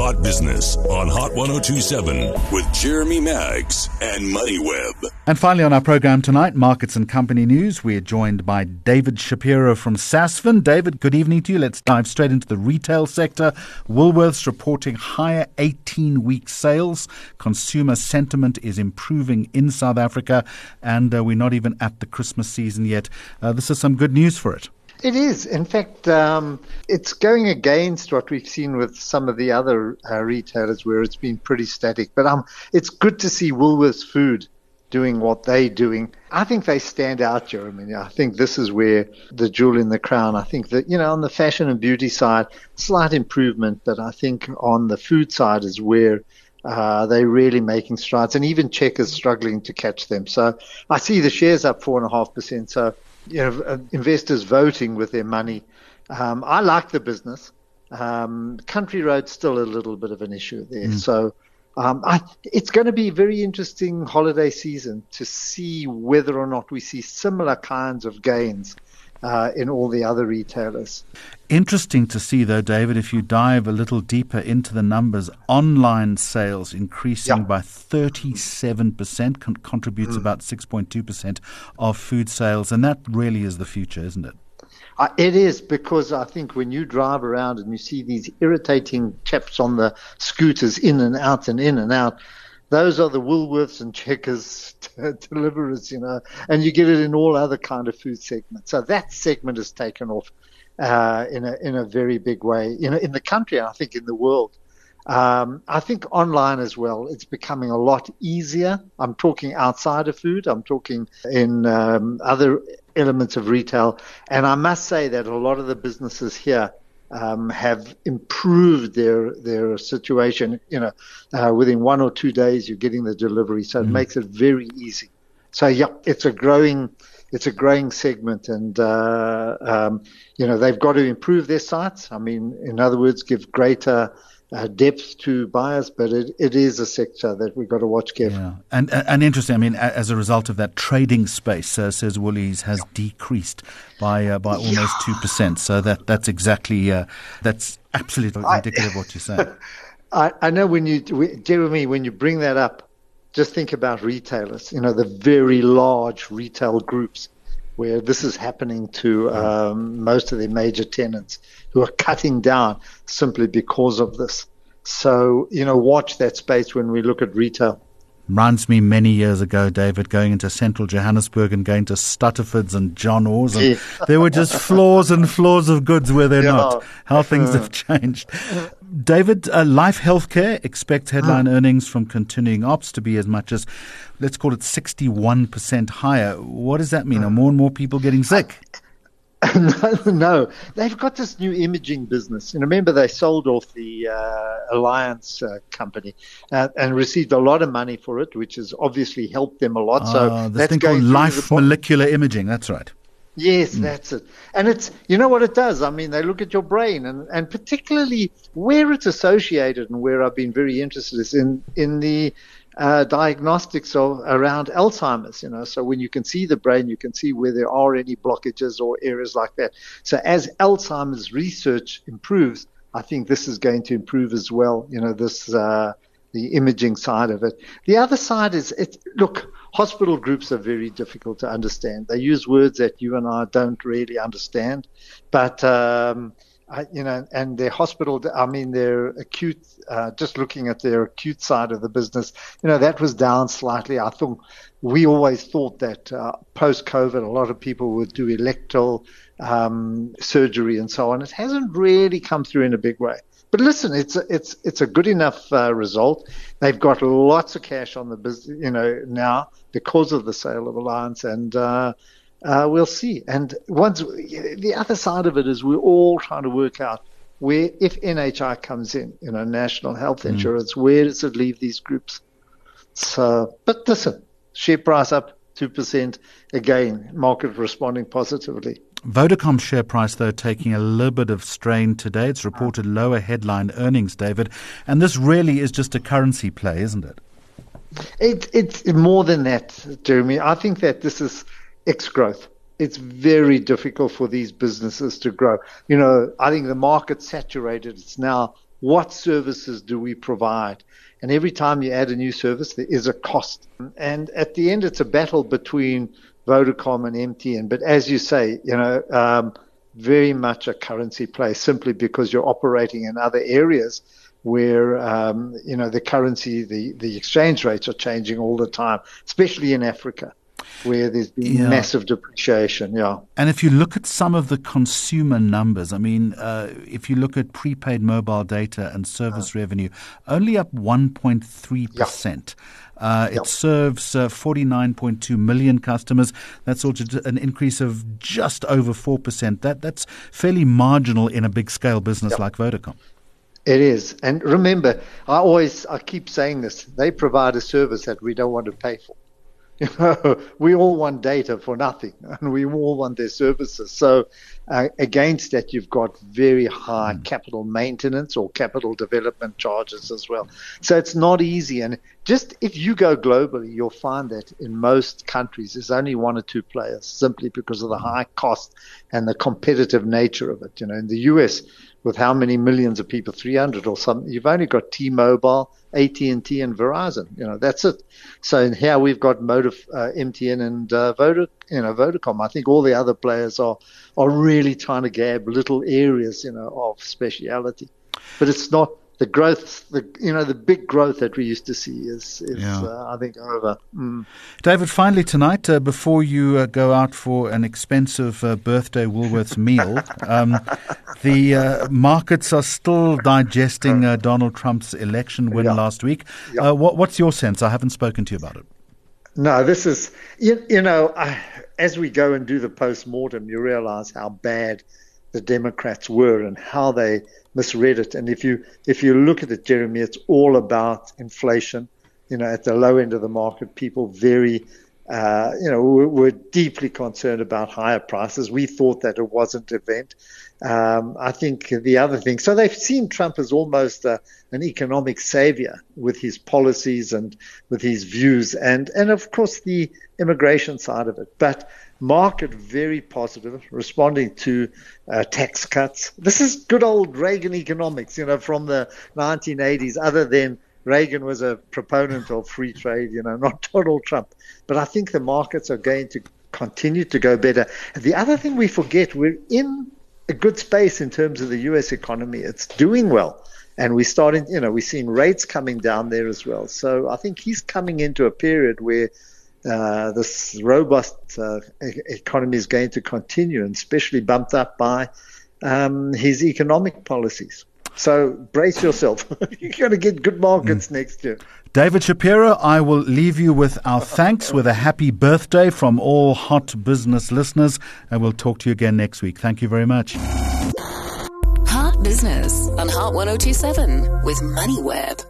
Hot Business on Hot 102.7 with Jeremy Maggs and MoneyWeb. And finally on our program tonight, Markets and Company News, we're joined by David Shapiro from Sasfin. David, good evening to you. Let's dive straight into the retail sector. Woolworths reporting higher 18-week sales. Consumer sentiment is improving in South Africa, and we're not even at the Christmas season yet. This is some good news for it. It is. In fact, it's going against what we've seen with some of the other retailers where it's been pretty static. But it's good to see Woolworths Food doing what they're doing. I think they stand out, Jeremy. I think this is where the jewel in the crown. I think that, on the fashion and beauty side, slight improvement, but I think on the food side is where they're really making strides. And even Checkers struggling to catch them. So I see the shares up 4.5%. So investors voting with their money. I like the business. Country Road's still a little bit of an issue there. So it's going to be a very interesting holiday season to see whether or not we see similar kinds of gains in all the other retailers. Interesting to see, though, David, if you dive a little deeper into the numbers, online sales increasing by 37%, contributes about 6.2% of food sales, and that really is the future, isn't it? It is, because I think when you drive around and you see these irritating chaps on the scooters in and out and in and out, those are the Woolworths and Checkers deliverers, and you get it in all other kind of food segments. So that segment has taken off in a very big way, in the country, and I think in the world. I think online as well, it's becoming a lot easier. I'm talking outside of food. I'm talking in other elements of retail. And I must say that a lot of the businesses here have improved their situation. Within 1 or 2 days, you're getting the delivery. So it makes it very easy. So, it's a growing segment, and, they've got to improve their sites. In other words, give greater depth to buyers, but it is a sector that we've got to watch carefully. Yeah. And interesting, as a result of that, trading space, says Woolies, has decreased by almost 2%. So that's exactly, that's absolutely indicative of what you're saying. I know Jeremy, when you bring that up, just think about retailers, the very large retail groups where this is happening to most of their major tenants who are cutting down simply because of this. So, watch that space when we look at retail. Reminds me many years ago, David, going into central Johannesburg and going to Stutterford's and John Orr's, and there were just floors and floors of goods where they're not. How things have changed. David, Life Healthcare expects headline earnings from continuing ops to be as much as, let's call it 61% higher. What does that mean? Are more and more people getting sick? No. They've got this new imaging business. And remember, they sold off the Alliance company and received a lot of money for it, which has obviously helped them a lot. So this thing called Life Molecular Imaging, that's right. Yes, that's it. And it's, what it does? They look at your brain, and particularly where it's associated, and where I've been very interested is in the diagnostics around Alzheimer's, so when you can see the brain, you can see where there are any blockages or areas like that. So as Alzheimer's research improves, I think this is going to improve as well, the imaging side of it. The other side is, hospital groups are very difficult to understand. They use words that you and I don't really understand, but and their hospital, their acute, just looking at their acute side of the business, that was down slightly. We always thought that post-COVID, a lot of people would do electoral surgery and so on. It hasn't really come through in a big way. But listen, it's a good enough result. They've got lots of cash on the business, now because of the sale of Alliance, and we'll see. And the other side of it is we're all trying to work out where, if NHI comes in, national health insurance, where does it leave these groups? So, but listen, share price up 2%. Again, market responding positively. Vodacom share price, though, taking a little bit of strain today. It's reported lower headline earnings, David. And this really is just a currency play, isn't it? It's more than that, Jeremy. I think that this is ex-growth. It's very difficult for these businesses to grow. I think the market's saturated. It's now what services do we provide? And every time you add a new service, there is a cost. And at the end, it's a battle between Vodacom and MTN. But as you say, very much a currency play, simply because you're operating in other areas where, the currency, the exchange rates are changing all the time, especially in Africa, where there's been massive depreciation. Yeah. And if you look at some of the consumer numbers, I mean, if you look at prepaid mobile data and service revenue, only up 1.3%. It serves 49.2 million customers. That's also an increase of just over 4%. That's fairly marginal in a big scale business like Vodacom. It is. And remember, I keep saying this, they provide a service that we don't want to pay for. We all want data for nothing, and we all want their services. So against that, you've got very high capital maintenance or capital development charges as well. So it's not easy. And just if you go globally, you'll find that in most countries, there's only one or two players, simply because of the high cost and the competitive nature of it. In the US, with how many millions of people, 300 or something, you've only got T-Mobile, AT&T, and Verizon. That's it. So here we've got MTN and Vodacom. I think all the other players are really trying to grab little areas, of speciality. But it's not the growth. The big growth that we used to see is I think, over. David, finally tonight, before you go out for an expensive birthday Woolworths meal, the markets are still digesting Donald Trump's election win last week. What's your sense? I haven't spoken to you about it. No, this is, as we go and do the post-mortem, you realize how bad the Democrats were and how they misread it. And if you look at it, Jeremy, it's all about inflation. At the low end of the market, people were deeply concerned about higher prices. We thought that it wasn't an event. I think the other thing, so they've seen Trump as almost an economic savior with his policies and with his views, and of course the immigration side of it. But market very positive, responding to tax cuts. This is good old Reagan economics, from the 1980s, other than Reagan was a proponent of free trade, not Donald Trump. But I think the markets are going to continue to go better. And the other thing we forget, we're in a good space in terms of the U.S. economy. It's doing well. And we're starting, we're seeing rates coming down there as well. So I think he's coming into a period where this robust economy is going to continue, and especially bumped up by his economic policies. So brace yourself. You're going to get good markets next year. David Shapiro, I will leave you with our thanks, with a happy birthday from all Hot Business listeners, and we'll talk to you again next week. Thank you very much. Hot Business on Hot 102.7 with MoneyWeb.